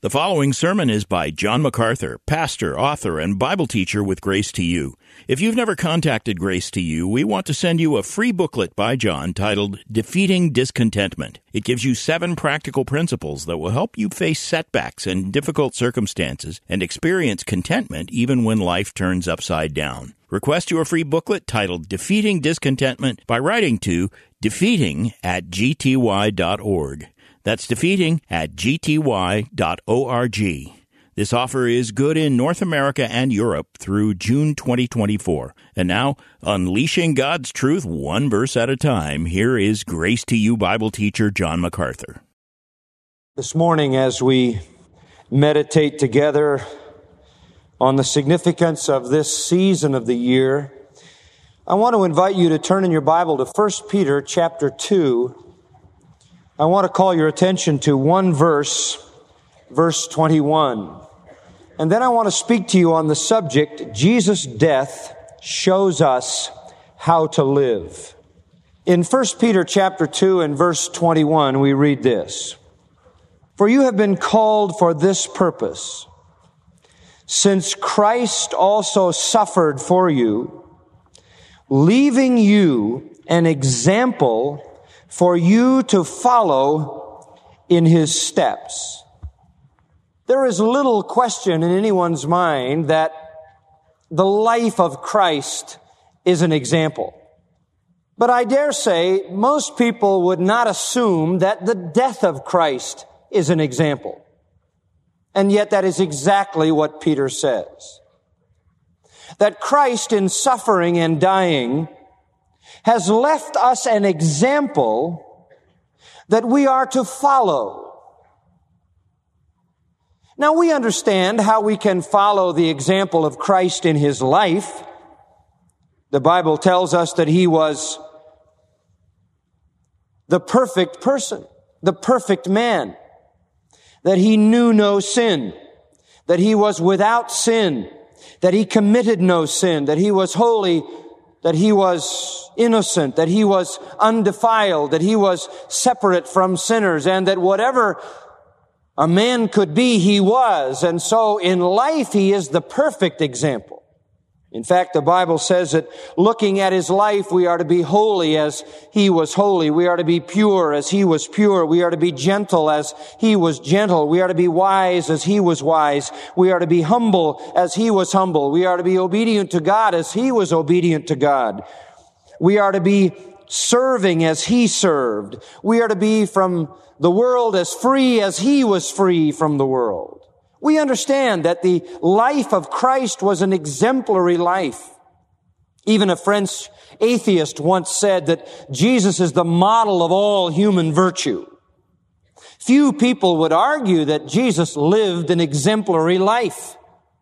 The following sermon is by John MacArthur, pastor, author, and Bible teacher with Grace to You. If you've never contacted Grace to You, we want to send you a free booklet by John titled Defeating Discontentment. It gives you 7 practical principles that will help you face setbacks and difficult circumstances and experience contentment even when life turns upside down. Request your free booklet titled Defeating Discontentment by writing to defeating@gty.org. That's defeating@gty.org. This offer is good in North America and Europe through June 2024. And now, unleashing God's truth one verse at a time, here is Grace to You Bible teacher John MacArthur. This morning, as we meditate together on the significance of this season of the year, I want to invite you to turn in your Bible to 1 Peter chapter 2. I want to call your attention to one verse 21. And then I want to speak to you on the subject, Jesus' death shows us how to live. In 1 Peter chapter 2 and verse 21, we read this: "For you have been called for this purpose, since Christ also suffered for you, leaving you an example for you to follow in His steps." There is little question in anyone's mind that the life of Christ is an example. But I dare say most people would not assume that the death of Christ is an example. And yet that is exactly what Peter says. That Christ in suffering and dying has left us an example that we are to follow. Now, we understand how we can follow the example of Christ in His life. The Bible tells us that He was the perfect person, the perfect man, that He knew no sin, that He was without sin, that He committed no sin, that He was holy, that He was innocent, that He was undefiled, that He was separate from sinners, and that whatever a man could be, He was. And so in life, He is the perfect example. In fact, the Bible says that looking at His life, we are to be holy as He was holy. We are to be pure as He was pure. We are to be gentle as He was gentle. We are to be wise as He was wise. We are to be humble as He was humble. We are to be obedient to God as He was obedient to God. We are to be serving as He served. We are to be from the world as free as He was free from the world. We understand that the life of Christ was an exemplary life. Even a French atheist once said that Jesus is the model of all human virtue. Few people would argue that Jesus lived an exemplary life.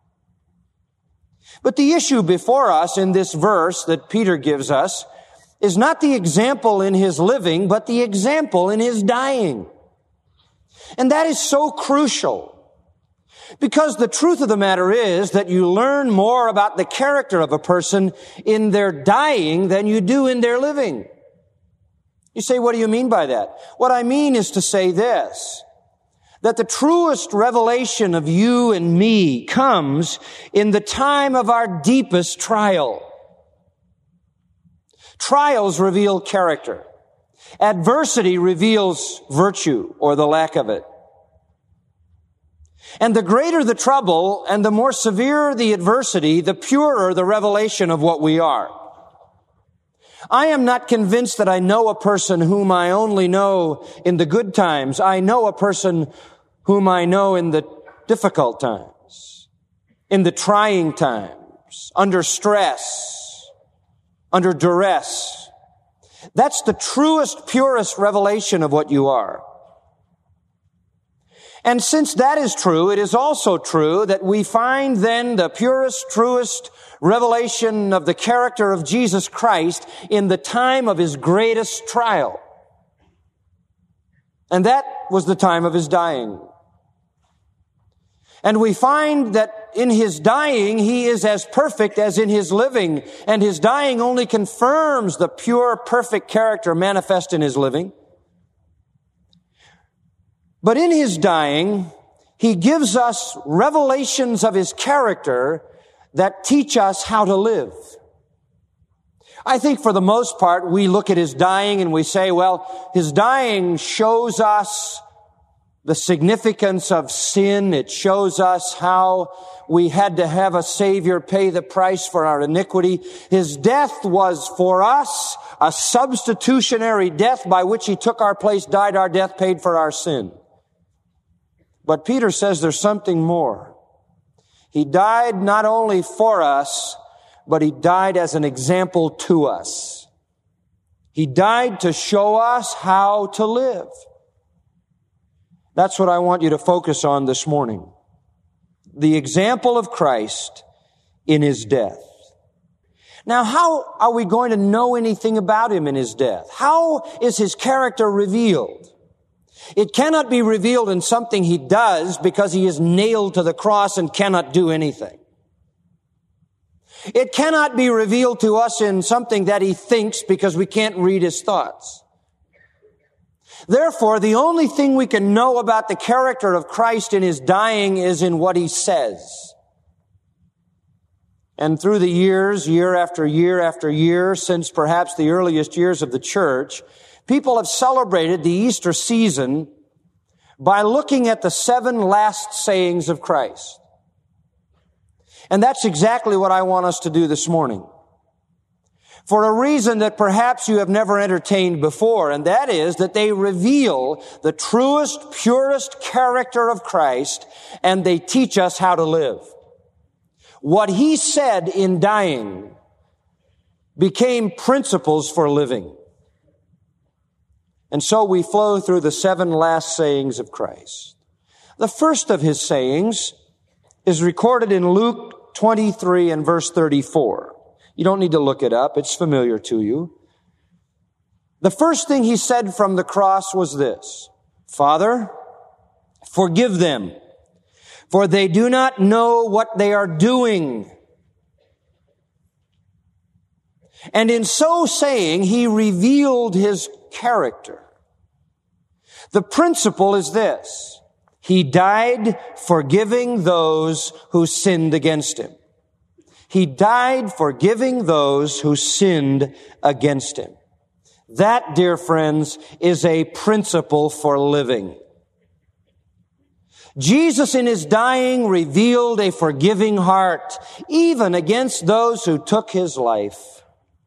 But the issue before us in this verse that Peter gives us is not the example in His living, but the example in His dying. And that is so crucial. Because the truth of the matter is that you learn more about the character of a person in their dying than you do in their living. You say, what do you mean by that? What I mean is to say this, that the truest revelation of you and me comes in the time of our deepest trial. Trials reveal character. Adversity reveals virtue or the lack of it. And the greater the trouble and the more severe the adversity, the purer the revelation of what we are. I am not convinced that I know a person whom I only know in the good times. I know a person whom I know in the difficult times, in the trying times, under stress, under duress. That's the truest, purest revelation of what you are. And since that is true, it is also true that we find then the purest, truest revelation of the character of Jesus Christ in the time of His greatest trial. And that was the time of His dying. And we find that in His dying, He is as perfect as in His living. And His dying only confirms the pure, perfect character manifest in His living. But in His dying, He gives us revelations of His character that teach us how to live. I think for the most part, we look at His dying and we say, well, His dying shows us the significance of sin. It shows us how we had to have a Savior pay the price for our iniquity. His death was for us a substitutionary death by which He took our place, died our death, paid for our sin. But Peter says there's something more. He died not only for us, but He died as an example to us. He died to show us how to live. That's what I want you to focus on this morning. The example of Christ in His death. Now, how are we going to know anything about Him in His death? How is His character revealed? It cannot be revealed in something He does because He is nailed to the cross and cannot do anything. It cannot be revealed to us in something that He thinks because we can't read His thoughts. Therefore, the only thing we can know about the character of Christ in His dying is in what He says. And through the years, year after year after year, since perhaps the earliest years of the church, people have celebrated the Easter season by looking at the 7 last sayings of Christ. And that's exactly what I want us to do this morning. For a reason that perhaps you have never entertained before, and that is that they reveal the truest, purest character of Christ, and they teach us how to live. What He said in dying became principles for living. And so we flow through the 7 last sayings of Christ. The first of His sayings is recorded in Luke 23 and verse 34. You don't need to look it up. It's familiar to you. The first thing He said from the cross was this: Father, forgive them, for they do not know what they are doing. And in so saying, He revealed His character. The principle is this: He died forgiving those who sinned against Him. He died forgiving those who sinned against Him. That, dear friends, is a principle for living. Jesus in His dying revealed a forgiving heart, even against those who took His life.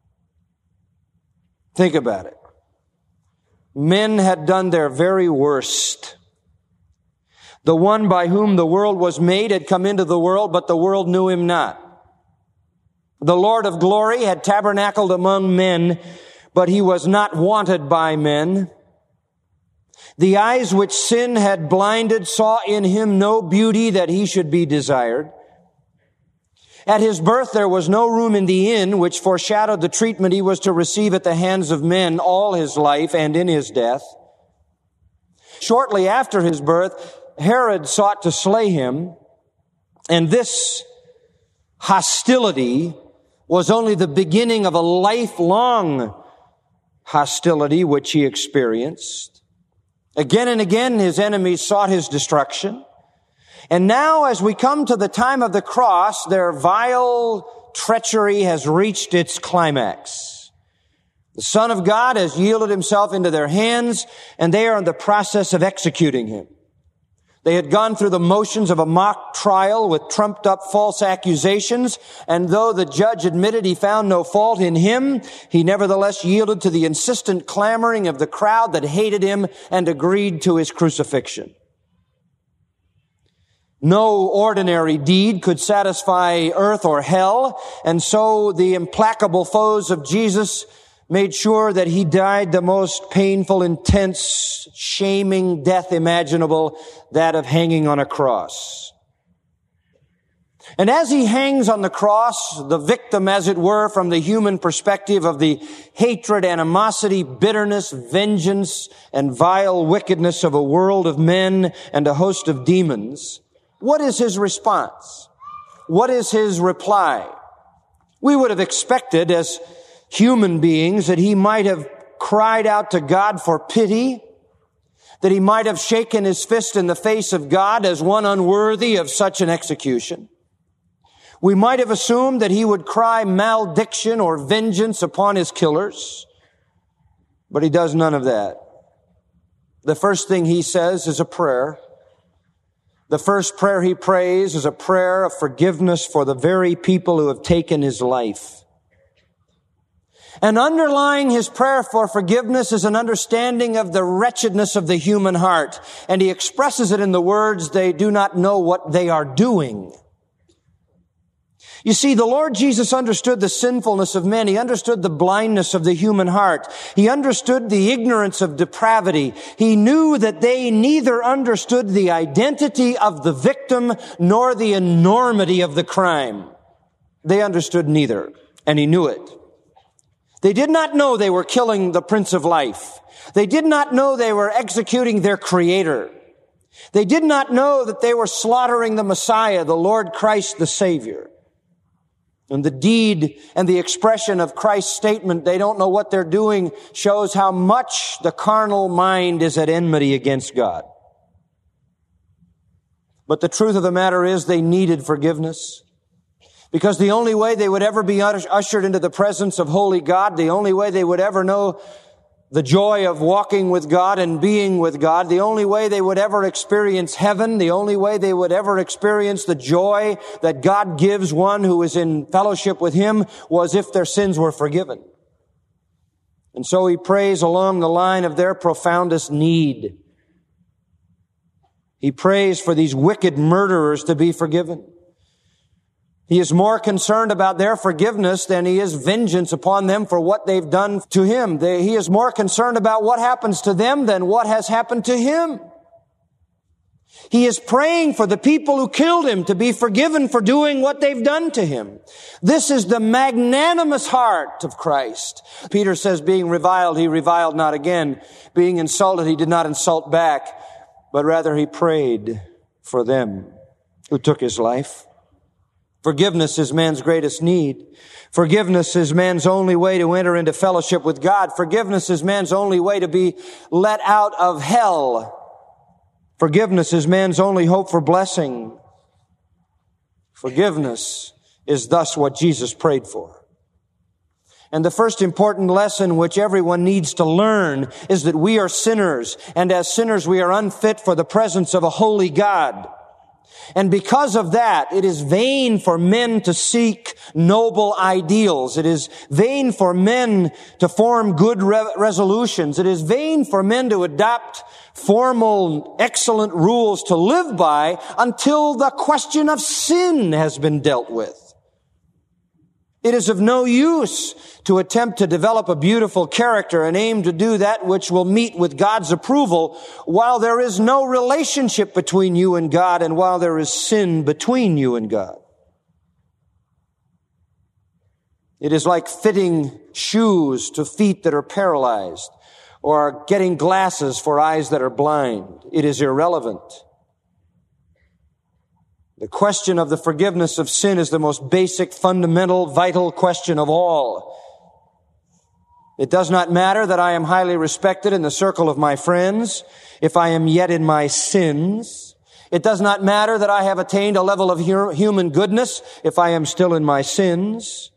Think about it. Men had done their very worst. The one by whom the world was made had come into the world, but the world knew Him not. The Lord of glory had tabernacled among men, but He was not wanted by men. The eyes which sin had blinded saw in Him no beauty that He should be desired. At His birth there was no room in the inn, which foreshadowed the treatment He was to receive at the hands of men all His life and in His death. Shortly after His birth, Herod sought to slay Him, and this hostility was only the beginning of a lifelong hostility which He experienced. Again and again, His enemies sought His destruction. And now, as we come to the time of the cross, their vile treachery has reached its climax. The Son of God has yielded Himself into their hands, and they are in the process of executing Him. They had gone through the motions of a mock trial with trumped-up false accusations, and though the judge admitted he found no fault in Him, He nevertheless yielded to the insistent clamoring of the crowd that hated Him and agreed to His crucifixion. No ordinary deed could satisfy earth or hell, and so the implacable foes of Jesus made sure that He died the most painful, intense, shaming death imaginable, that of hanging on a cross. And as He hangs on the cross, the victim, as it were, from the human perspective of the hatred, animosity, bitterness, vengeance, and vile wickedness of a world of men and a host of demons, what is His response? What is His reply? We would have expected, as human beings, that He might have cried out to God for pity, that he might have shaken his fist in the face of God as one unworthy of such an execution. We might have assumed that he would cry malediction or vengeance upon his killers, but he does none of that. The first thing he says is a prayer. The first prayer he prays is a prayer of forgiveness for the very people who have taken his life. And underlying his prayer for forgiveness is an understanding of the wretchedness of the human heart. And he expresses it in the words, "They do not know what they are doing." You see, the Lord Jesus understood the sinfulness of men. He understood the blindness of the human heart. He understood the ignorance of depravity. He knew that they neither understood the identity of the victim nor the enormity of the crime. They understood neither, and he knew it. They did not know they were killing the Prince of Life. They did not know they were executing their Creator. They did not know that they were slaughtering the Messiah, the Lord Christ, the Savior. And the deed and the expression of Christ's statement, "They don't know what they're doing," shows how much the carnal mind is at enmity against God. But the truth of the matter is they needed forgiveness. Because the only way they would ever be ushered into the presence of holy God, the only way they would ever know the joy of walking with God and being with God, the only way they would ever experience heaven, the only way they would ever experience the joy that God gives one who is in fellowship with Him, was if their sins were forgiven. And so he prays along the line of their profoundest need. He prays for these wicked murderers to be forgiven. He is more concerned about their forgiveness than he is vengeance upon them for what they've done to him. He is more concerned about what happens to them than what has happened to him. He is praying for the people who killed him to be forgiven for doing what they've done to him. This is the magnanimous heart of Christ. Peter says, being reviled, he reviled not again. Being insulted, he did not insult back, but rather he prayed for them who took his life. Forgiveness is man's greatest need. Forgiveness is man's only way to enter into fellowship with God. Forgiveness is man's only way to be let out of hell. Forgiveness is man's only hope for blessing. Forgiveness is thus what Jesus prayed for. And the first important lesson which everyone needs to learn is that we are sinners, and as sinners we are unfit for the presence of a holy God. And because of that, it is vain for men to seek noble ideals. It is vain for men to form good resolutions. It is vain for men to adopt formal, excellent rules to live by until the question of sin has been dealt with. It is of no use to attempt to develop a beautiful character and aim to do that which will meet with God's approval while there is no relationship between you and God and while there is sin between you and God. It is like fitting shoes to feet that are paralyzed or getting glasses for eyes that are blind. It is irrelevant. The question of the forgiveness of sin is the most basic, fundamental, vital question of all. It does not matter that I am highly respected in the circle of my friends if I am yet in my sins. It does not matter that I have attained a level of human goodness if I am still in my sins.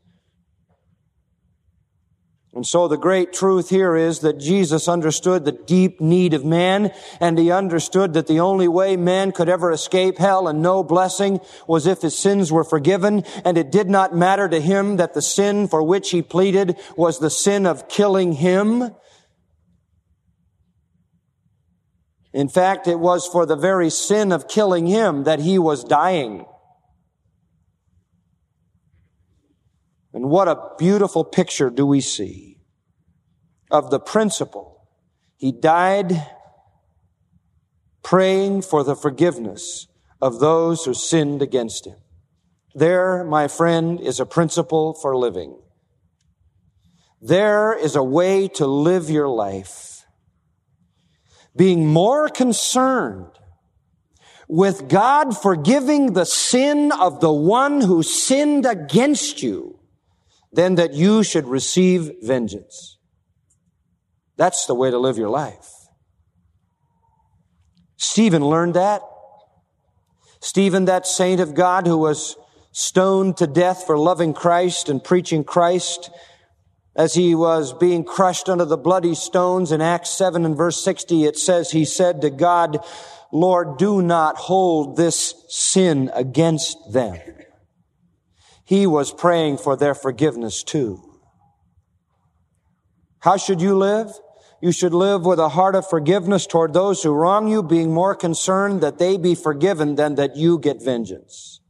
And so the great truth here is that Jesus understood the deep need of man, and he understood that the only way man could ever escape hell and know blessing was if his sins were forgiven, and it did not matter to him that the sin for which he pleaded was the sin of killing him. In fact, it was for the very sin of killing him that he was dying. And what a beautiful picture do we see of the principle. He died praying for the forgiveness of those who sinned against him. There, my friend, is a principle for living. There is a way to live your life, being more concerned with God forgiving the sin of the one who sinned against you than that you should receive vengeance. That's the way to live your life. Stephen learned that. Stephen, that saint of God who was stoned to death for loving Christ and preaching Christ, as he was being crushed under the bloody stones in Acts 7 and verse 60, it says, he said to God, Lord, do not hold this sin against them. He was praying for their forgiveness too. How should you live? You should live with a heart of forgiveness toward those who wrong you, being more concerned that they be forgiven than that you get vengeance.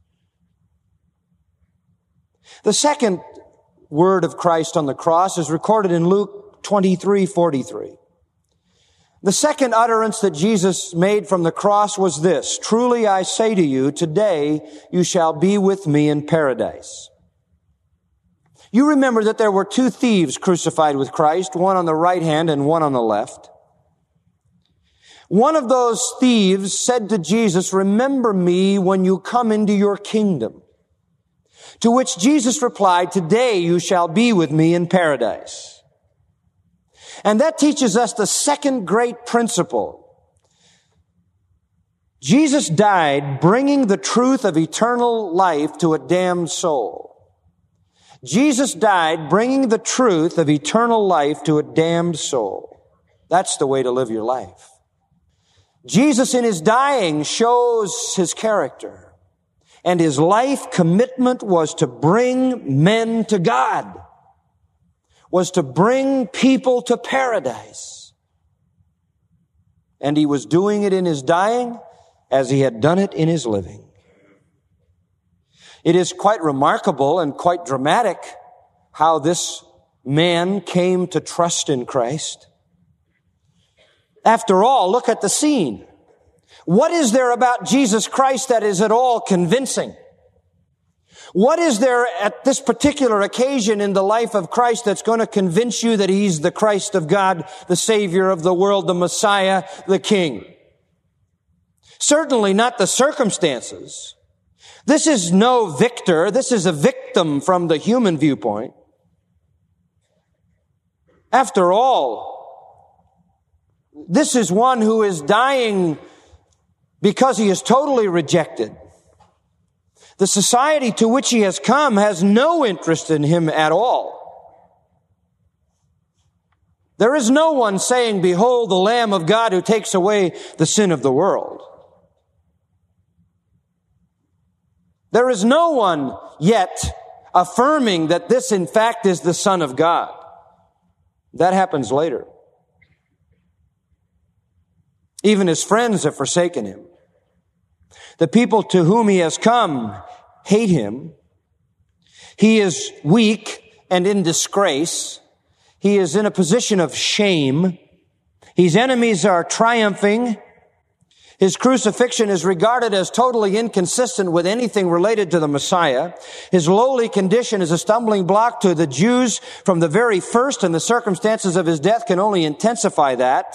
The second word of Christ on the cross is recorded in Luke 23:43. The second utterance that Jesus made from the cross was this: truly I say to you, today you shall be with me in paradise. You remember that there were two thieves crucified with Christ, one on the right hand and one on the left. One of those thieves said to Jesus, remember me when you come into your kingdom. To which Jesus replied, today you shall be with me in paradise. And that teaches us the second great principle. Jesus died bringing the truth of eternal life to a damned soul. Jesus died bringing the truth of eternal life to a damned soul. That's the way to live your life. Jesus in his dying shows his character, and his life commitment was to bring men to God, was to bring people to paradise. And he was doing it in his dying as he had done it in his living. It is quite remarkable and quite dramatic how this man came to trust in Christ. After all, look at the scene. What is there about Jesus Christ that is at all convincing? What is there at this particular occasion in the life of Christ that's going to convince you that he's the Christ of God, the Savior of the world, the Messiah, the King? Certainly not the circumstances. This is no victor. This is a victim from the human viewpoint. After all, this is one who is dying because he is totally rejected. The society to which he has come has no interest in him at all. There is no one saying, behold the Lamb of God who takes away the sin of the world. There is no one yet affirming that this in fact is the Son of God. That happens later. Even his friends have forsaken him. The people to whom he has come hate him. He is weak and in disgrace. He is in a position of shame. His enemies are triumphing. His crucifixion is regarded as totally inconsistent with anything related to the Messiah. His lowly condition is a stumbling block to the Jews from the very first, and the circumstances of his death can only intensify that.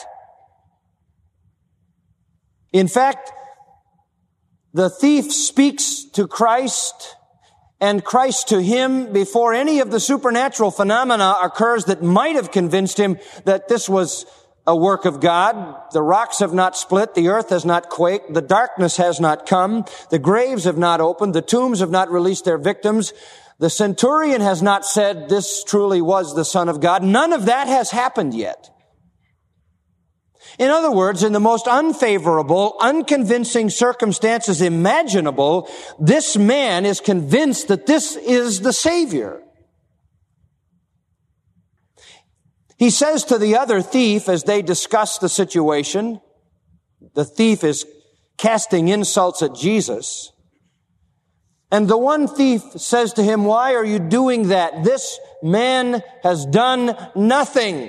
In fact, the thief speaks to Christ and Christ to him before any of the supernatural phenomena occurs that might have convinced him that this was a work of God. The rocks have not split, the earth has not quaked, the darkness has not come, the graves have not opened, the tombs have not released their victims, the centurion has not said this truly was the Son of God. None of that has happened yet. In other words, in the most unfavorable, unconvincing circumstances imaginable, this man is convinced that this is the Savior. He says to the other thief as they discuss the situation, the thief is casting insults at Jesus, and the one thief says to him, why are you doing that? This man has done nothing.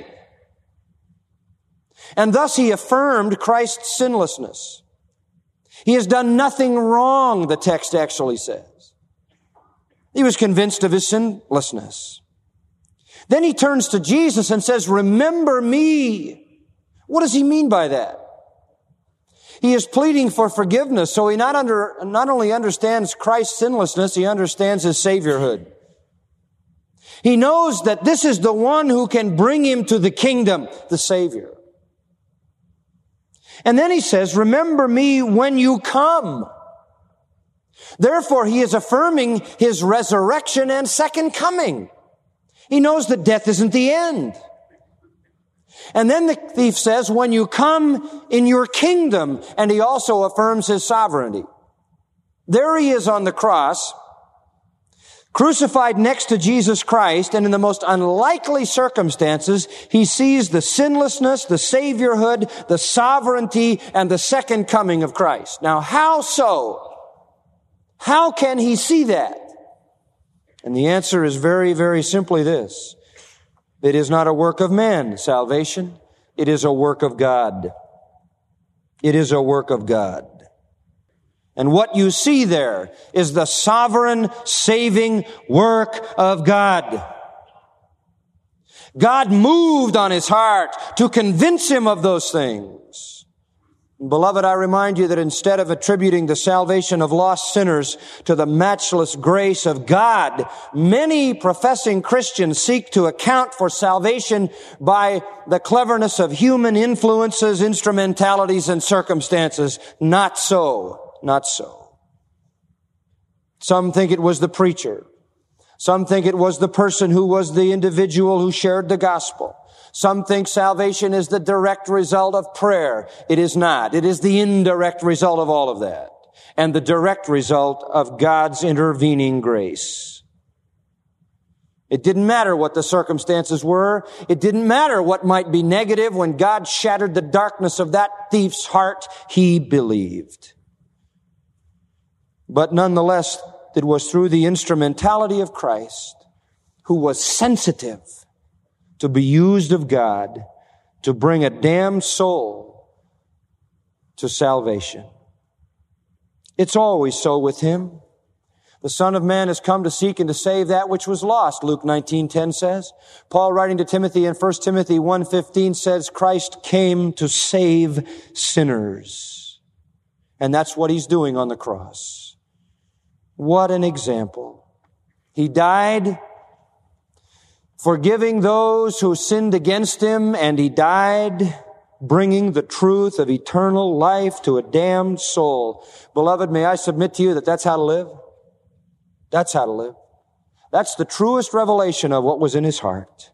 And thus he affirmed Christ's sinlessness. He has done nothing wrong, the text actually says. He was convinced of his sinlessness. Then he turns to Jesus and says, remember me. What does he mean by that? He is pleading for forgiveness, so he not only understands Christ's sinlessness, he understands his saviorhood. He knows that this is the one who can bring him to the kingdom, the Savior. And then he says, remember me when you come. Therefore, he is affirming his resurrection and second coming. He knows that death isn't the end. And then the thief says, when you come in your kingdom, and he also affirms his sovereignty. There he is on the cross, crucified next to Jesus Christ, and in the most unlikely circumstances, he sees the sinlessness, the saviorhood, the sovereignty, and the second coming of Christ. Now, how so? How can he see that? And the answer is very, very simply this. It is not a work of man, salvation. It is a work of God. It is a work of God. And what you see there is the sovereign, saving work of God. God moved on his heart to convince him of those things. Beloved, I remind you that instead of attributing the salvation of lost sinners to the matchless grace of God, many professing Christians seek to account for salvation by the cleverness of human influences, instrumentalities, and circumstances. Not so. Not so. Some think it was the preacher. Some think it was the person who was the individual who shared the gospel. Some think salvation is the direct result of prayer. It is not. It is the indirect result of all of that, and the direct result of God's intervening grace. It didn't matter what the circumstances were. It didn't matter what might be negative. When God shattered the darkness of that thief's heart, he believed. But nonetheless, it was through the instrumentality of Christ, who was sensitive to be used of God to bring a damned soul to salvation. It's always so with him. The Son of Man has come to seek and to save that which was lost, Luke 19:10 says. Paul, writing to Timothy in 1 Timothy 1:15, says Christ came to save sinners. And that's what he's doing on the cross. What an example. He died forgiving those who sinned against him, and he died bringing the truth of eternal life to a damned soul. Beloved, may I submit to you that that's how to live? That's how to live. That's the truest revelation of what was in his heart.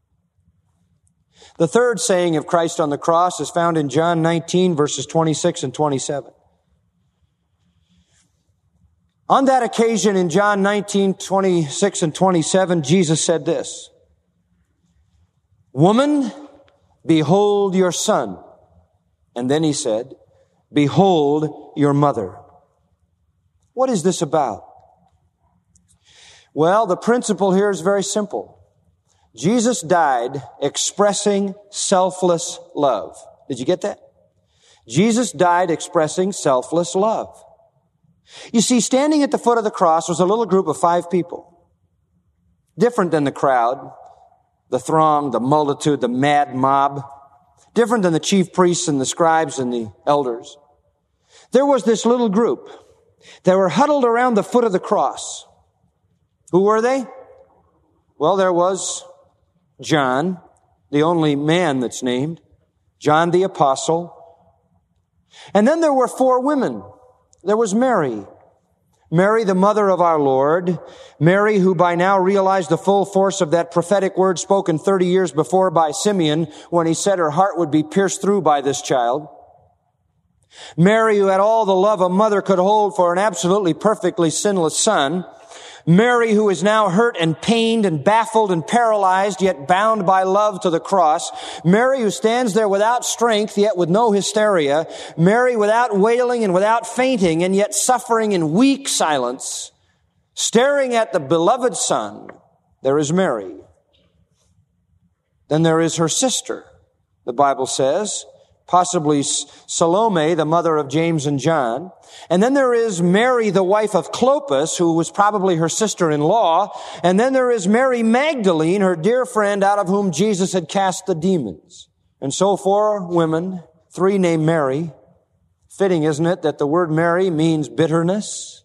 The third saying of Christ on the cross is found in John 19, verses 26 and 27. On that occasion in John 19, 26 and 27, Jesus said this, "Woman, behold your son." And then he said, "Behold your mother." What is this about? Well, the principle here is very simple. Jesus died expressing selfless love. Did you get that? Jesus died expressing selfless love. You see, standing at the foot of the cross was a little group of 5 people. Different than the crowd, the throng, the multitude, the mad mob. Different than the chief priests and the scribes and the elders. There was this little group. They were huddled around the foot of the cross. Who were they? Well, there was John, the only man that's named, John the Apostle. And then there were 4 women. There was Mary. Mary, the mother of our Lord. Mary, who by now realized the full force of that prophetic word spoken 30 years before by Simeon when he said her heart would be pierced through by this child. Mary, who had all the love a mother could hold for an absolutely perfectly sinless son. Mary, who is now hurt and pained and baffled and paralyzed, yet bound by love to the cross. Mary, who stands there without strength, yet with no hysteria. Mary, without wailing and without fainting, and yet suffering in weak silence, staring at the beloved Son. There is Mary. Then there is her sister, the Bible says, possibly Salome, the mother of James and John. And then there is Mary, the wife of Clopas, who was probably her sister-in-law. And then there is Mary Magdalene, her dear friend, out of whom Jesus had cast the demons. And so 4 women, 3 named Mary. Fitting, isn't it, that the word Mary means bitterness?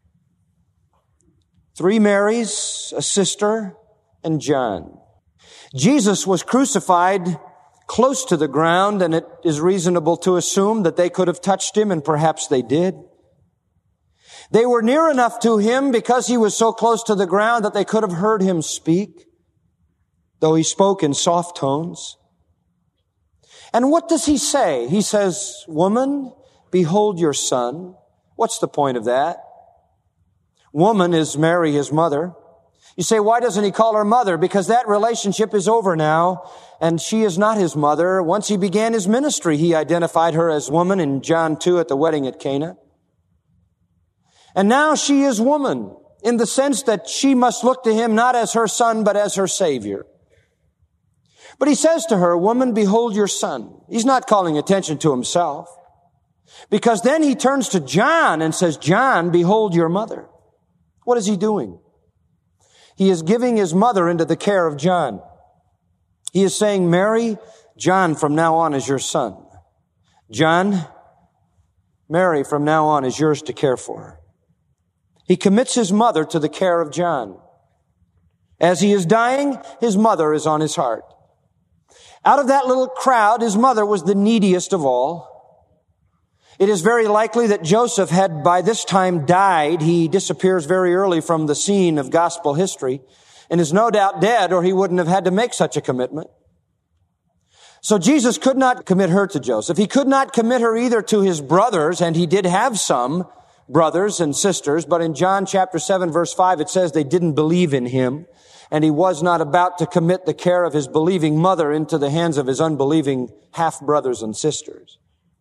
3 Marys, a sister, and John. Jesus was crucified close to the ground, and it is reasonable to assume that they could have touched him, and perhaps they did. They were near enough to him because he was so close to the ground that they could have heard him speak, though he spoke in soft tones. And what does he say? He says, "Woman, behold your son." What's the point of that? Woman is Mary, his mother. You say, why doesn't he call her mother? Because that relationship is over now, and she is not his mother. Once he began his ministry, he identified her as woman in John 2 at the wedding at Cana. And now she is woman in the sense that she must look to him not as her son, but as her Savior. But he says to her, "Woman, behold your son." He's not calling attention to himself, because then he turns to John and says, "John, behold your mother." What is he doing? He is giving his mother into the care of John. He is saying, "Mary, John from now on is your son. John, Mary from now on is yours to care for." He commits his mother to the care of John. As he is dying, his mother is on his heart. Out of that little crowd, his mother was the neediest of all. It is very likely that Joseph had by this time died. He disappears very early from the scene of gospel history and is no doubt dead, or he wouldn't have had to make such a commitment. So Jesus could not commit her to Joseph. He could not commit her either to his brothers, and he did have some brothers and sisters, but in John chapter 7 verse 5 it says they didn't believe in him, and he was not about to commit the care of his believing mother into the hands of his unbelieving half-brothers and sisters.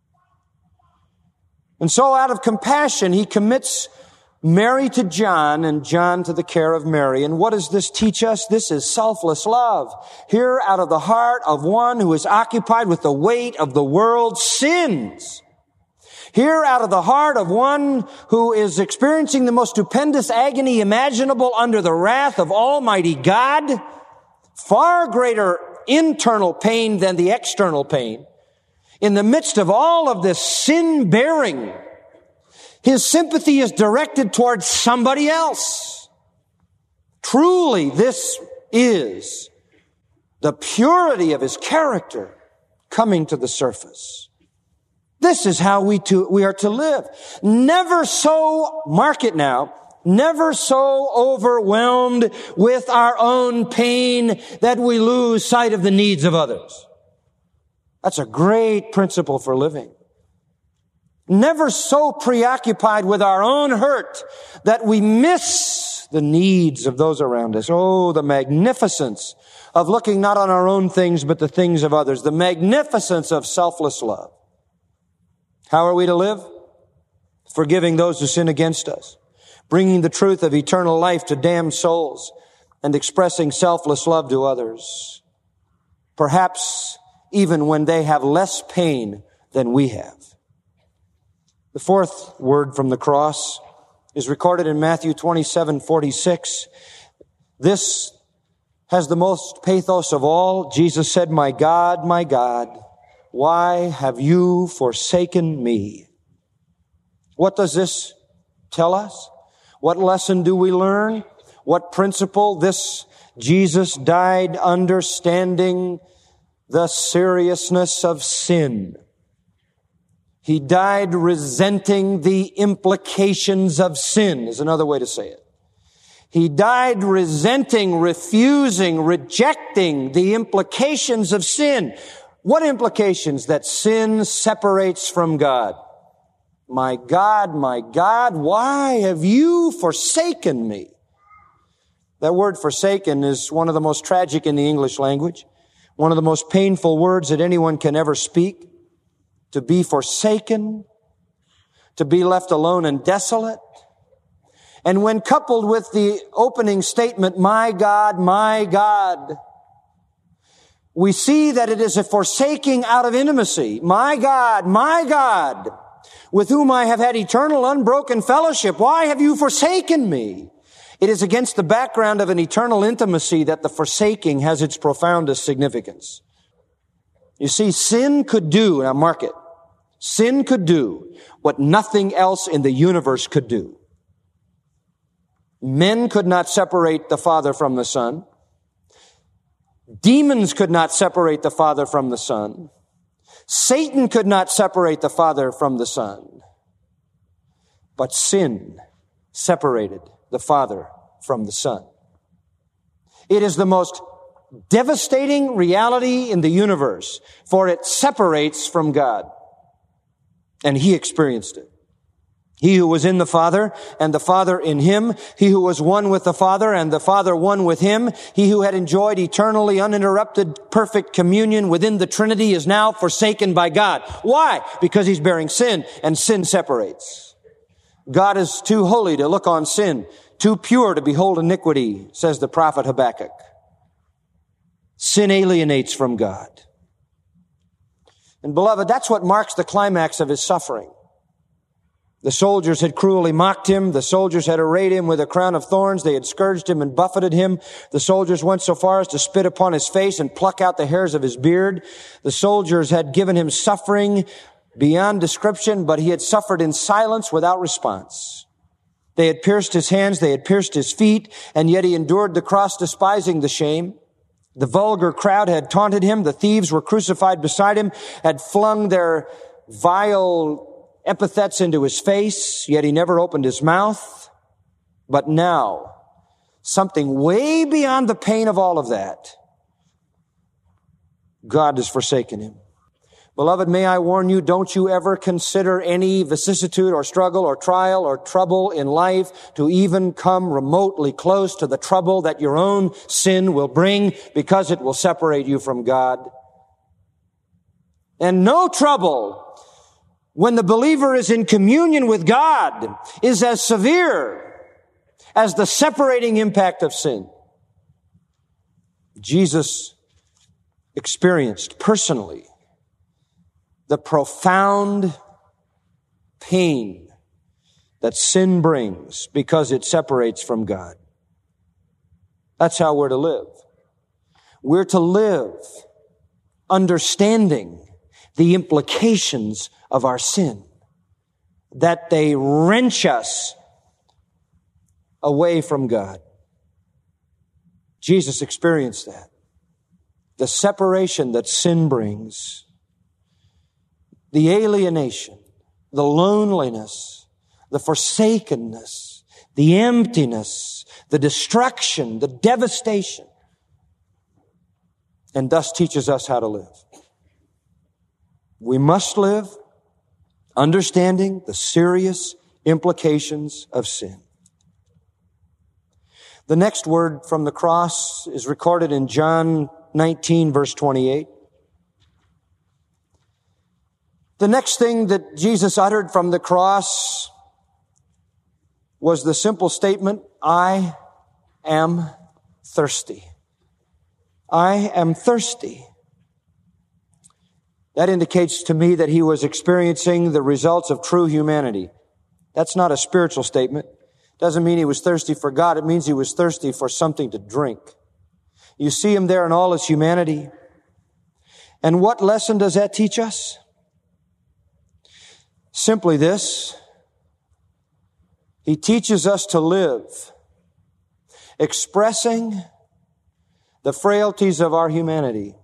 And so out of compassion, he commits Mary to John and John to the care of Mary. And what does this teach us? This is selfless love. Here, out of the heart of one who is occupied with the weight of the world's sins. Here, out of the heart of one who is experiencing the most stupendous agony imaginable under the wrath of Almighty God, far greater internal pain than the external pain. In the midst of all of this sin bearing, his sympathy is directed towards somebody else. Truly, this is the purity of his character coming to the surface. This is how we are to live. Never so, mark it now, never so overwhelmed with our own pain that we lose sight of the needs of others. That's a great principle for living. Never so preoccupied with our own hurt that we miss the needs of those around us. Oh, the magnificence of looking not on our own things, but the things of others. The magnificence of selfless love. How are we to live? Forgiving those who sin against us, bringing the truth of eternal life to damned souls, and expressing selfless love to others. Perhaps even when they have less pain than we have. The fourth word from the cross is recorded in Matthew 27:46. This has the most pathos of all. Jesus said, my God, why have you forsaken me?" What does this tell us? What lesson do we learn? What principle? This Jesus died understanding the seriousness of sin. He died resenting the implications of sin, is another way to say it. He died resenting, refusing, rejecting the implications of sin. What implications? That sin separates from God. My God, why have you forsaken me? That word forsaken is one of the most tragic in the English language. One of the most painful words that anyone can ever speak. To be forsaken, to be left alone and desolate. And when coupled with the opening statement, my God, we see that it is a forsaking out of intimacy. My God, with whom I have had eternal unbroken fellowship, why have you forsaken me? It is against the background of an eternal intimacy that the forsaking has its profoundest significance. You see, sin could do, now mark it, sin could do what nothing else in the universe could do. Men could not separate the Father from the Son. Demons could not separate the Father from the Son. Satan could not separate the Father from the Son. But sin separated the Father from the Son. It is the most devastating reality in the universe, for it separates from God. And He experienced it. He who was in the Father, and the Father in Him. He who was one with the Father, and the Father one with Him. He who had enjoyed eternally uninterrupted perfect communion within the Trinity is now forsaken by God. Why? Because He's bearing sin, and sin separates. God is too holy to look on sin, too pure to behold iniquity, says the prophet Habakkuk. Sin alienates from God. And beloved, that's what marks the climax of His suffering. The soldiers had cruelly mocked Him. The soldiers had arrayed Him with a crown of thorns. They had scourged Him and buffeted Him. The soldiers went so far as to spit upon His face and pluck out the hairs of His beard. The soldiers had given Him suffering beyond description, but He had suffered in silence without response. They had pierced His hands, they had pierced His feet, and yet He endured the cross, despising the shame. The vulgar crowd had taunted Him. The thieves were crucified beside Him, had flung their vile epithets into His face, yet He never opened His mouth. But now, something way beyond the pain of all of that, God has forsaken Him. Beloved, may I warn you, don't you ever consider any vicissitude or struggle or trial or trouble in life to even come remotely close to the trouble that your own sin will bring, because it will separate you from God. And no trouble, when the believer is in communion with God, is as severe as the separating impact of sin. Jesus experienced personally the profound pain that sin brings because it separates from God. That's how we're to live. We're to live understanding the implications of our sin, that they wrench us away from God. Jesus experienced that. The separation that sin brings, the alienation, the loneliness, the forsakenness, the emptiness, the destruction, the devastation, and thus teaches us how to live. We must live understanding the serious implications of sin. The next word from the cross is recorded in John 19, verse 28. The next thing that Jesus uttered from the cross was the simple statement, I am thirsty. I am thirsty. That indicates to me that He was experiencing the results of true humanity. That's not a spiritual statement. Doesn't mean He was thirsty for God. It means He was thirsty for something to drink. You see Him there in all His humanity. And what lesson does that teach us? Simply this: He teaches us to live, expressing the frailties of our humanity.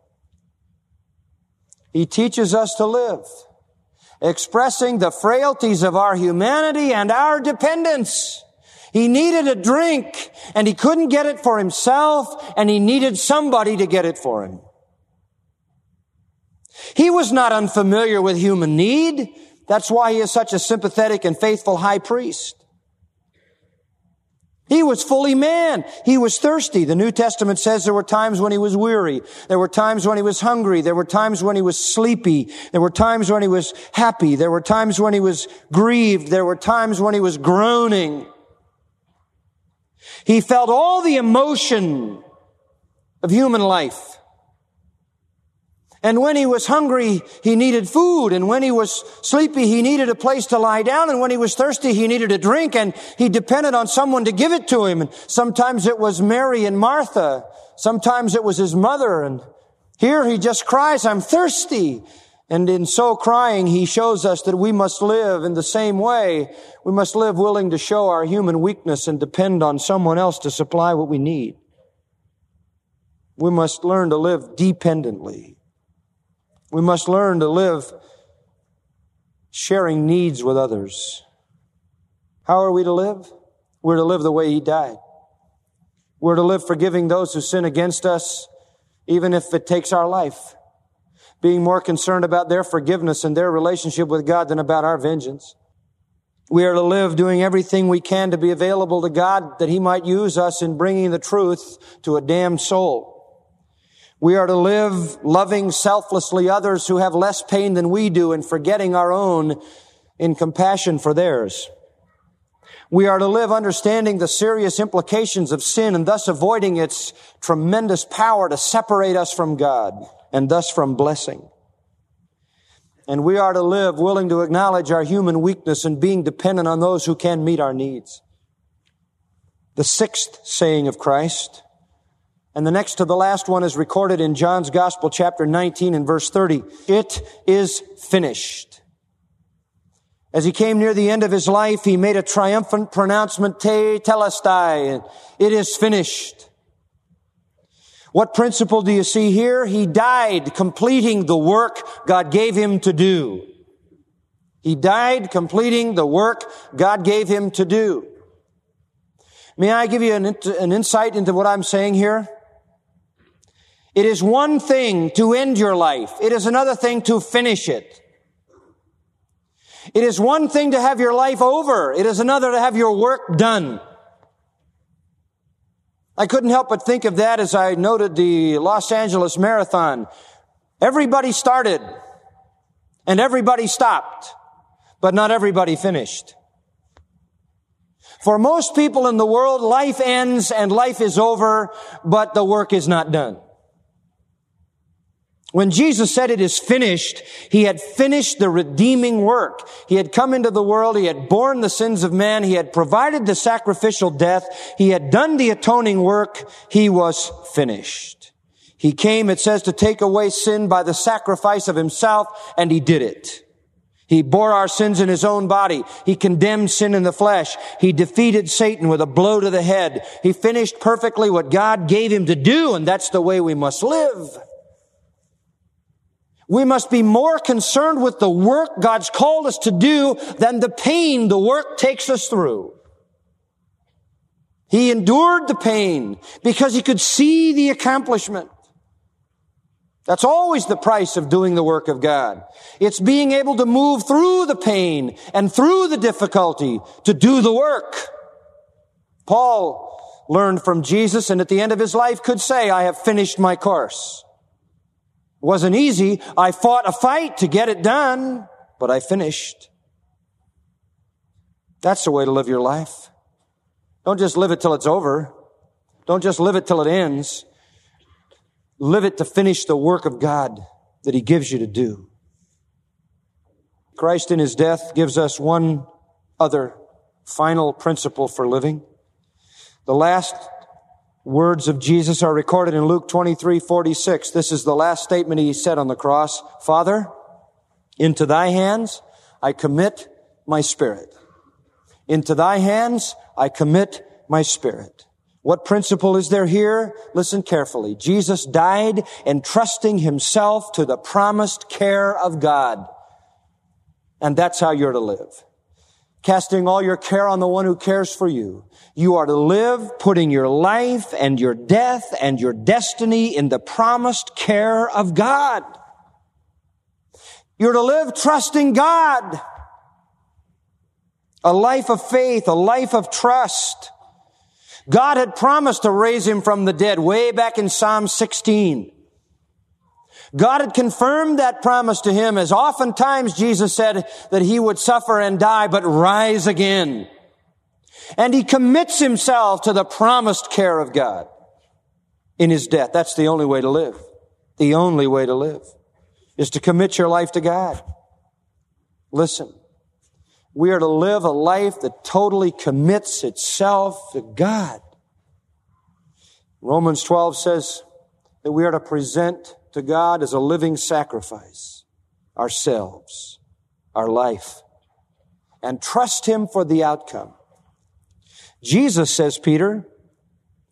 He teaches us to live, expressing the frailties of our humanity and our dependence. He needed a drink, and He couldn't get it for Himself, and He needed somebody to get it for Him. He was not unfamiliar with human need. That's why He is such a sympathetic and faithful high priest. He was fully man. He was thirsty. The New Testament says there were times when He was weary. There were times when He was hungry. There were times when He was sleepy. There were times when He was happy. There were times when He was grieved. There were times when He was groaning. He felt all the emotion of human life. And when He was hungry, He needed food. And when He was sleepy, He needed a place to lie down. And when He was thirsty, He needed a drink. And He depended on someone to give it to Him. And sometimes it was Mary and Martha. Sometimes it was His mother. And here He just cries, I'm thirsty. And in so crying, He shows us that we must live in the same way. We must live willing to show our human weakness and depend on someone else to supply what we need. We must learn to live dependently. We must learn to live sharing needs with others. How are we to live? We're to live the way He died. We're to live forgiving those who sin against us, even if it takes our life. Being more concerned about their forgiveness and their relationship with God than about our vengeance. We are to live doing everything we can to be available to God that He might use us in bringing the truth to a damned soul. We are to live loving selflessly others who have less pain than we do and forgetting our own in compassion for theirs. We are to live understanding the serious implications of sin and thus avoiding its tremendous power to separate us from God and thus from blessing. And we are to live willing to acknowledge our human weakness and being dependent on those who can meet our needs. The sixth saying of Christ, and the next to the last one, is recorded in John's Gospel, chapter 19 and verse 30. It is finished. As He came near the end of His life, He made a triumphant pronouncement, Tetelestai, it is finished. What principle do you see here? He died completing the work God gave Him to do. He died completing the work God gave Him to do. May I give you an insight into what I'm saying here? It is one thing to end your life. It is another thing to finish it. It is one thing to have your life over. It is another to have your work done. I couldn't help but think of that as I noted the Los Angeles Marathon. Everybody started and everybody stopped, but not everybody finished. For most people in the world, life ends and life is over, but the work is not done. When Jesus said it is finished, He had finished the redeeming work. He had come into the world. He had borne the sins of man. He had provided the sacrificial death. He had done the atoning work. He was finished. He came, it says, to take away sin by the sacrifice of Himself, and He did it. He bore our sins in His own body. He condemned sin in the flesh. He defeated Satan with a blow to the head. He finished perfectly what God gave Him to do, and that's the way we must live. We must be more concerned with the work God's called us to do than the pain the work takes us through. He endured the pain because He could see the accomplishment. That's always the price of doing the work of God. It's being able to move through the pain and through the difficulty to do the work. Paul learned from Jesus and at the end of his life could say, I have finished my course. It wasn't easy. I fought a fight to get it done, but I finished. That's the way to live your life. Don't just live it till it's over. Don't just live it till it ends. Live it to finish the work of God that He gives you to do. Christ in His death gives us one other final principle for living. The last words of Jesus are recorded in Luke 23:46. This is the last statement He said on the cross. Father, into Thy hands I commit my spirit. Into Thy hands I commit my spirit. What principle is there here? Listen carefully. Jesus died entrusting Himself to the promised care of God. And that's how you're to live. Casting all your care on the one who cares for you. You are to live putting your life and your death and your destiny in the promised care of God. You're to live trusting God. A life of faith, a life of trust. God had promised to raise Him from the dead way back in Psalm 16. God had confirmed that promise to him, as oftentimes Jesus said that He would suffer and die, but rise again. And He commits Himself to the promised care of God in His death. That's the only way to live. The only way to live is to commit your life to God. Listen, we are to live a life that totally commits itself to God. Romans 12 says that we are to present to God as a living sacrifice ourselves, our life, and trust Him for the outcome. Jesus, says Peter,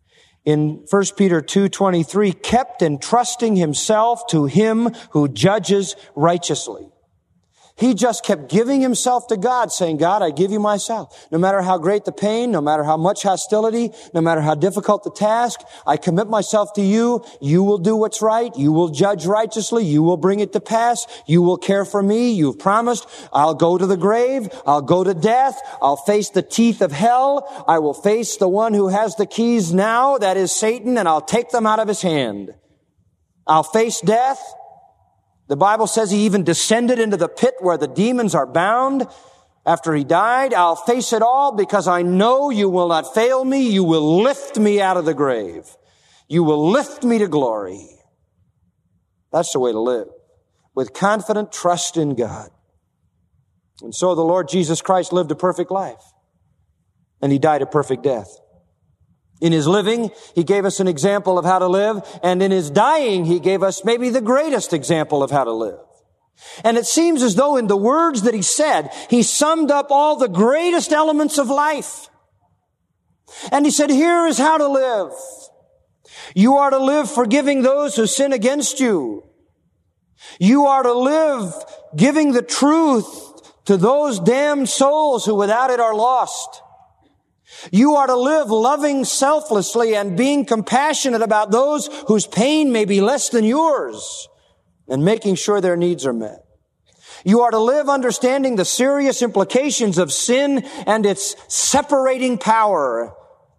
in 1 Peter 2:23, kept entrusting himself to him who judges righteously. He just kept giving himself to God, saying, God, I give you myself. No matter how great the pain, no matter how much hostility, no matter how difficult the task, I commit myself to you. You will do what's right. You will judge righteously. You will bring it to pass. You will care for me. You've promised. I'll go to the grave. I'll go to death. I'll face the teeth of hell. I will face the one who has the keys now, that is Satan, and I'll take them out of his hand. I'll face death. The Bible says he even descended into the pit where the demons are bound after he died. I'll face it all because I know you will not fail me. You will lift me out of the grave. You will lift me to glory. That's the way to live, with confident trust in God. And so the Lord Jesus Christ lived a perfect life, and he died a perfect death. In his living, he gave us an example of how to live, and in his dying, he gave us maybe the greatest example of how to live. And it seems as though in the words that he said, he summed up all the greatest elements of life. And he said, here is how to live. You are to live forgiving those who sin against you. You are to live giving the truth to those damned souls who without it are lost. You are to live loving selflessly and being compassionate about those whose pain may be less than yours and making sure their needs are met. You are to live understanding the serious implications of sin and its separating power.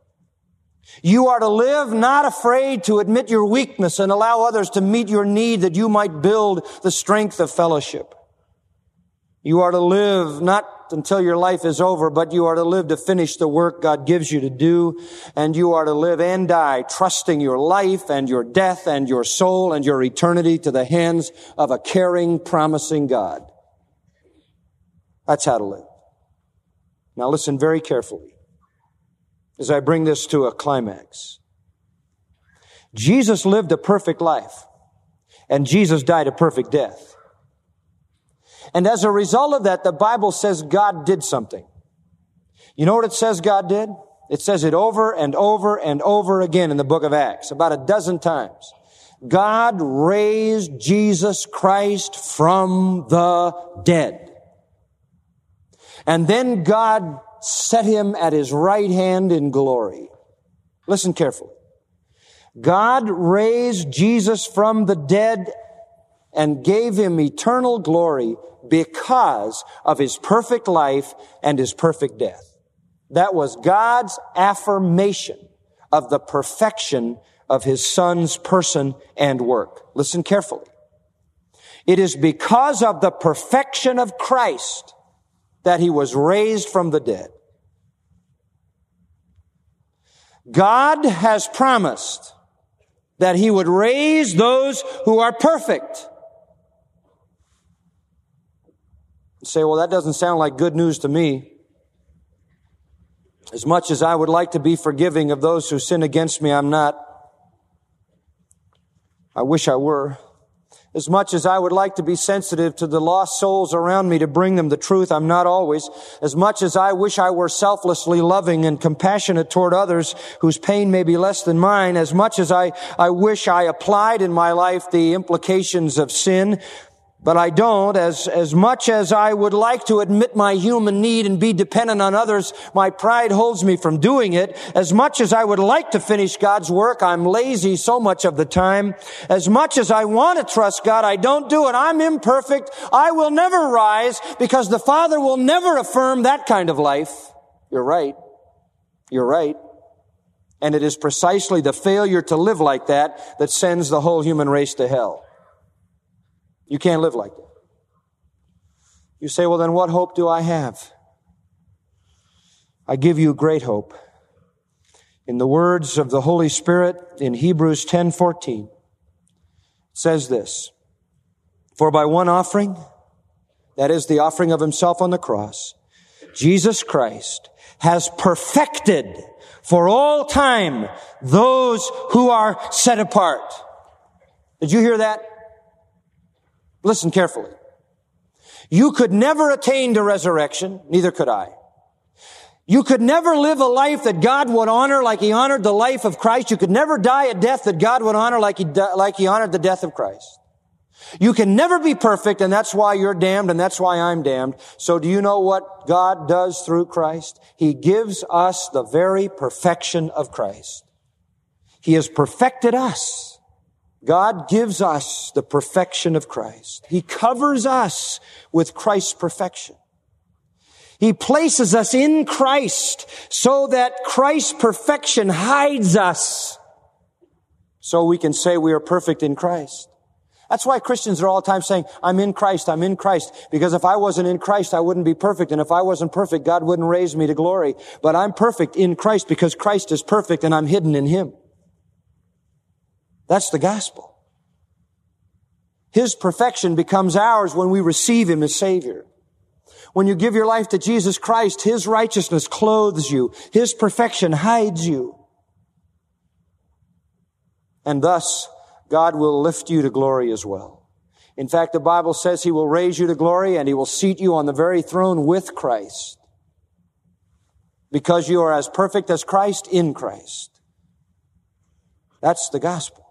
You are to live not afraid to admit your weakness and allow others to meet your need that you might build the strength of fellowship. You are to live not until your life is over, but you are to live to finish the work God gives you to do. And you are to live and die trusting your life and your death and your soul and your eternity to the hands of a caring, promising God. That's how to live. Now listen very carefully as I bring this to a climax. Jesus lived a perfect life, and Jesus died a perfect death. And as a result of that, the Bible says God did something. You know what it says God did? It says it over and over and over again in the book of Acts, about a dozen times. God raised Jesus Christ from the dead. And then God set him at his right hand in glory. Listen carefully. God raised Jesus from the dead and gave him eternal glory because of his perfect life and his perfect death. That was God's affirmation of the perfection of his Son's person and work. Listen carefully. It is because of the perfection of Christ that he was raised from the dead. God has promised that he would raise those who are perfect. You say, well, that doesn't sound like good news to me. As much as I would like to be forgiving of those who sin against me, I'm not. I wish I were. As much as I would like to be sensitive to the lost souls around me to bring them the truth, I'm not always. As much as I wish I were selflessly loving and compassionate toward others whose pain may be less than mine, as much as I wish I applied in my life the implications of sin, but I don't. As much as I would like to admit my human need and be dependent on others, my pride holds me from doing it. As much as I would like to finish God's work, I'm lazy so much of the time. As much as I want to trust God, I don't do it. I'm imperfect. I will never rise because the Father will never affirm that kind of life. You're right. You're right. And it is precisely the failure to live like that that sends the whole human race to hell. You can't live like that. You say, well, then what hope do I have? I give you great hope. In the words of the Holy Spirit in Hebrews 10:14, it says this, for by one offering, that is the offering of himself on the cross, Jesus Christ has perfected for all time those who are set apart. Did you hear that? Listen carefully. You could never attain to resurrection, neither could I. You could never live a life that God would honor like He honored the life of Christ. You could never die a death that God would honor like He honored the death of Christ. You can never be perfect, and that's why you're damned, and that's why I'm damned. So do you know what God does through Christ? He gives us the very perfection of Christ. He has perfected us. God gives us the perfection of Christ. He covers us with Christ's perfection. He places us in Christ so that Christ's perfection hides us so we can say we are perfect in Christ. That's why Christians are all the time saying, I'm in Christ, I'm in Christ. Because if I wasn't in Christ, I wouldn't be perfect. And if I wasn't perfect, God wouldn't raise me to glory. But I'm perfect in Christ because Christ is perfect and I'm hidden in Him. That's the gospel. His perfection becomes ours when we receive Him as Savior. When you give your life to Jesus Christ, His righteousness clothes you. His perfection hides you. And thus, God will lift you to glory as well. In fact, the Bible says He will raise you to glory and He will seat you on the very throne with Christ. Because you are as perfect as Christ in Christ. That's the gospel.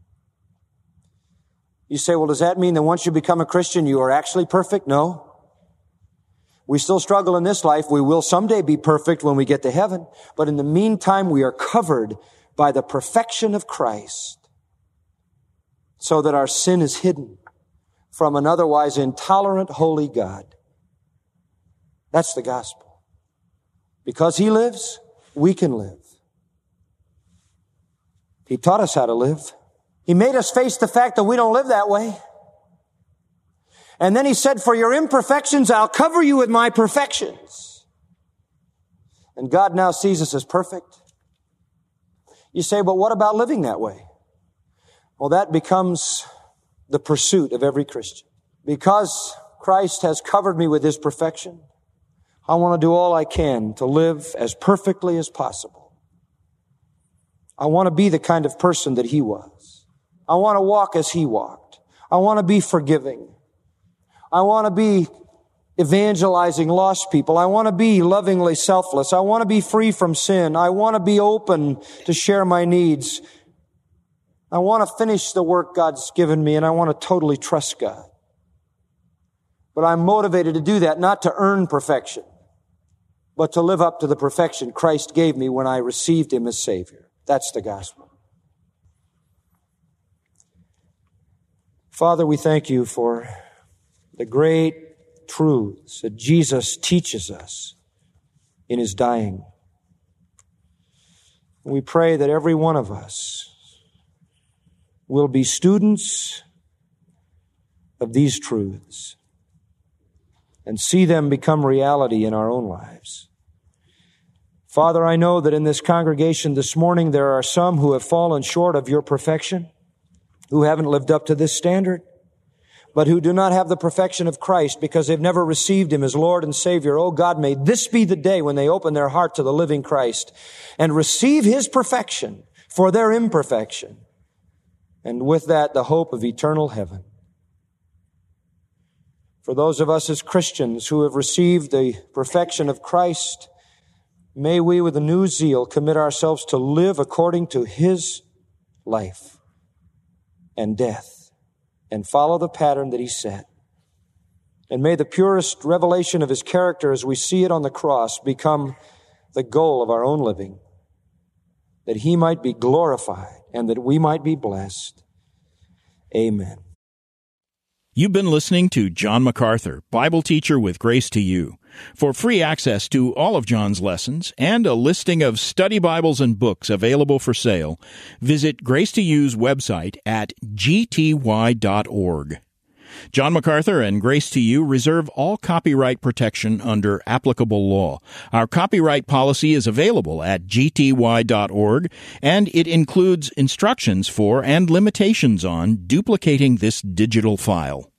You say, well, does that mean that once you become a Christian, you are actually perfect? No. We still struggle in this life. We will someday be perfect when we get to heaven. But in the meantime, we are covered by the perfection of Christ so that our sin is hidden from an otherwise intolerant, holy God. That's the gospel. Because He lives, we can live. He taught us how to live. He made us face the fact that we don't live that way. And then He said, for your imperfections, I'll cover you with my perfections. And God now sees us as perfect. You say, but what about living that way? Well, that becomes the pursuit of every Christian. Because Christ has covered me with His perfection, I want to do all I can to live as perfectly as possible. I want to be the kind of person that He was. I want to walk as He walked. I want to be forgiving. I want to be evangelizing lost people. I want to be lovingly selfless. I want to be free from sin. I want to be open to share my needs. I want to finish the work God's given me, and I want to totally trust God. But I'm motivated to do that not to earn perfection, but to live up to the perfection Christ gave me when I received Him as Savior. That's the gospel. Father, we thank You for the great truths that Jesus teaches us in His dying. We pray that every one of us will be students of these truths and see them become reality in our own lives. Father, I know that in this congregation this morning there are some who have fallen short of Your perfection, who haven't lived up to this standard, but who do not have the perfection of Christ because they've never received Him as Lord and Savior. Oh God, may this be the day when they open their heart to the living Christ and receive His perfection for their imperfection. And with that, the hope of eternal heaven. For those of us as Christians who have received the perfection of Christ, may we with a new zeal commit ourselves to live according to His life and death, and follow the pattern that He set. And may the purest revelation of His character as we see it on the cross become the goal of our own living, that He might be glorified and that we might be blessed. Amen. You've been listening to John MacArthur, Bible teacher with Grace to You. For free access to all of John's lessons and a listing of study Bibles and books available for sale, visit Grace to You's website at gty.org. John MacArthur and Grace to You reserve all copyright protection under applicable law. Our copyright policy is available at gty.org, and it includes instructions for and limitations on duplicating this digital file.